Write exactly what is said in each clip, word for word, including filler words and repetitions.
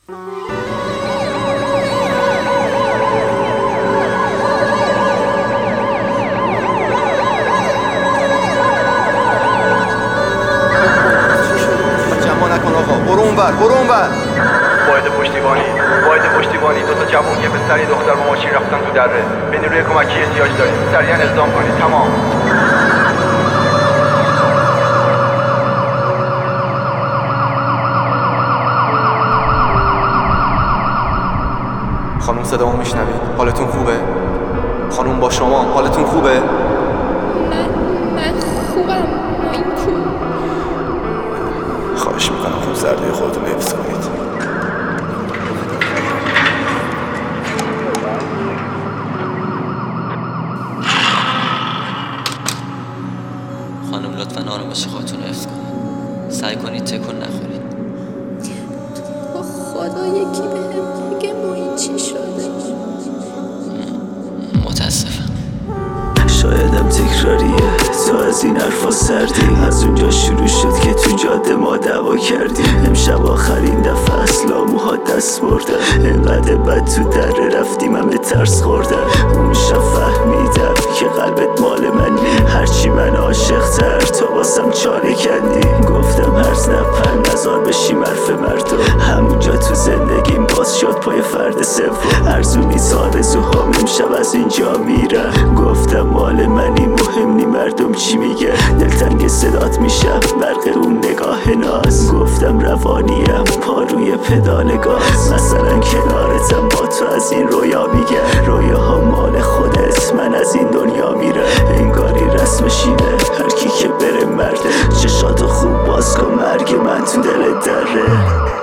برو اونور. واحد پشتیبانی واحد پشتیبانی دو تا جوون یه پسر یه دختر با ماشین رفتن تو دره. به نیروی کمکی احتیاج داریم، سریعا اقدام کنید. تمام. خانم صدامو میشنوید؟ حالتون خوبه؟ خانم با شما حالتون خوبه؟ من من خوبم. این کو؟ خواهش میکنم خون سرده خودتون حفظ کنید. خانم لطفاً آرامش خودتون رو حفظ کنید. سعی کنید تکون نخورید. با خدا یکی بهم بگه محیط چی شده. متاسفم. شایدم تکراریه، تو از این حرفا سردی. از اونجا شروع شد که تو جاده ما دعوا کردیم. امشب آخرین دفعه اصلا موها دست بردم. اینقدر بد تو دره رفتیم همه ترس خوردم. اون شب فهمیدم که قلبت مال منی. هرچی من عاشق تر تو واسم چاره کندی. گفتم هرز نپر نزار بشیم حرف مردم. همونجا تو زندگیم باز شد پای فرد سوم. ارزونی آرزوهام امشب از اینجا میرم. گفتم مال منی مهم نی مردم چی میگه. دلتنگ صدات میشم برق اون نگاه ناز. گفتم روانیم پا روی پدال گاز. مثلا کنارتم با تو از این رویا میگه. رویاها مال خودت من از این دنیا میره. انگاری رسمشینه هر کی که بره مرده. چشاتو خوب باز کن مرگ من تو دل دره.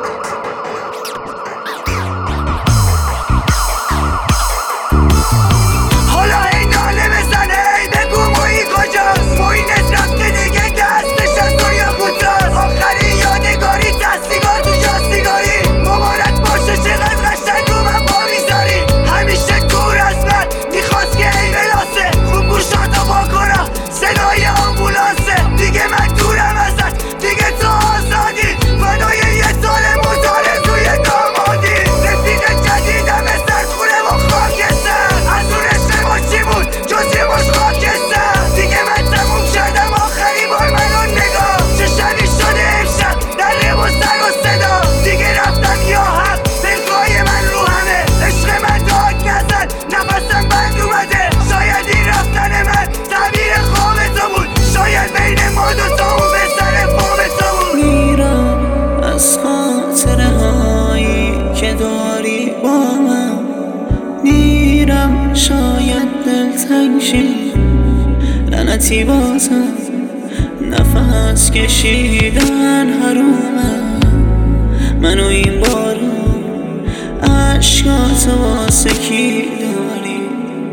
شاید دلتنگ شی لعنتی بازم نفس کشیدن حرومه. منو این بارون عشقاتو واسه کی داری.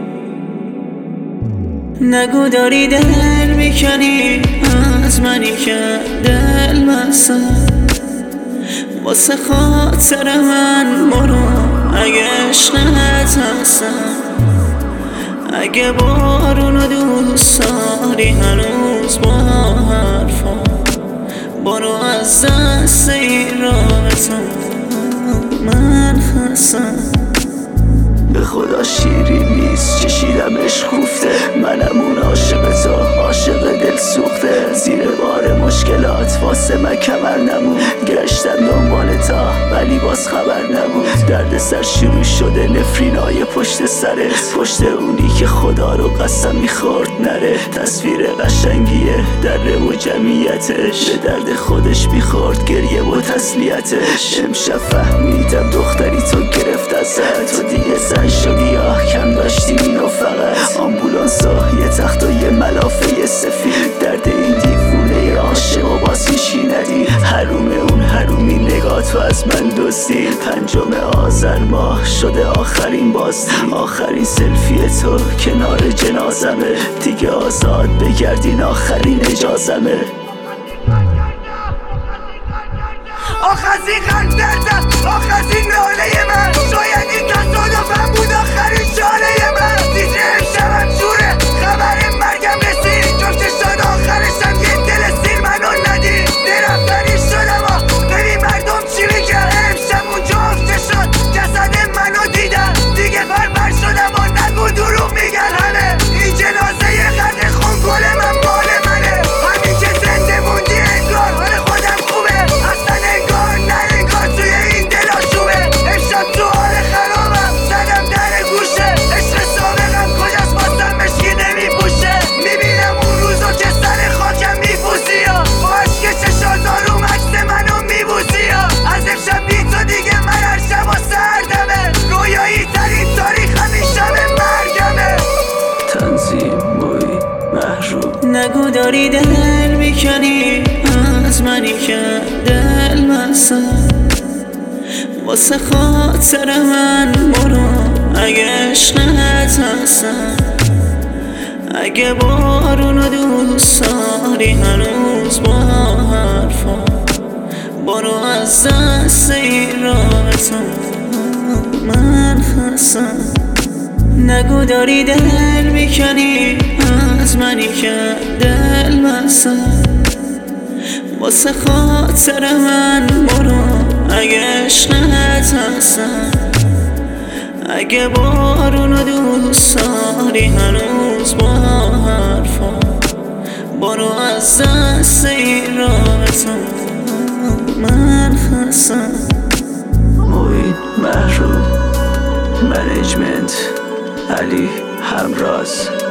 نگو داری دل میکنی از منی که دل بستم. واسه خاطر من برو اگه عشقت هستم. اگه بارونو دوست داری هنوز با حرفا. برو از دست این رابطه من خستم. به خدا شیرین نیست چشیدم عشق کوفته. منم اون عاشق تو عاشق دل سوخته. زیر بار مشکلات واسه من کمر نمون. گشتم دنبال تا ولی باز خبر نبود. درد سر شروع شده نفرینای پشت سرت. پشت اونی که خدا رو قسم میخورد نره. تصویر قشنگیه دره و جمعیتش. به درد خودش میخورد گریه و تسلیتش. امشب فهمیدم دختری تو گرفت ازت. تو دیگه زن شدی یا کم داشتی اینو فقط. آمبولانس و یه تخت و یه ملافه سفید. درد این دیوونه عاشق و باز هیچی ندید. حروم اون حرومی نگاه تو از من دزدید. پنجم آذر ماه شده آخرین بازدید. آخرین سلفی تو کنار جنازمه. دیگه آزاد بگردین آخرین اجازمه. آخ از این قلب دردم آخ از این ناله من. شاید این تصادفم بود آخرین شاله من. تیتر امشبم جوره خبر مرگم رسید. جفت شد آخرشم یه دل سیر منو ندید. درفتنی شدم آخ ببین مردم چی میگه. امشب اونجا واسه خاطر من برو اگه عشقت هستم، اگه بارونو دوست داری هنوز با حرفا، برو از دست این رابطه من خستم. نگو داری دل میکنی از منی که دل بستم، واسه خاطر من برو اگه عشقت هستم، اگه بارونو دوست داری هنوز با حرفا، برو از دست این رابطه من خستم. موین محروم، منیجمنت علی همراز.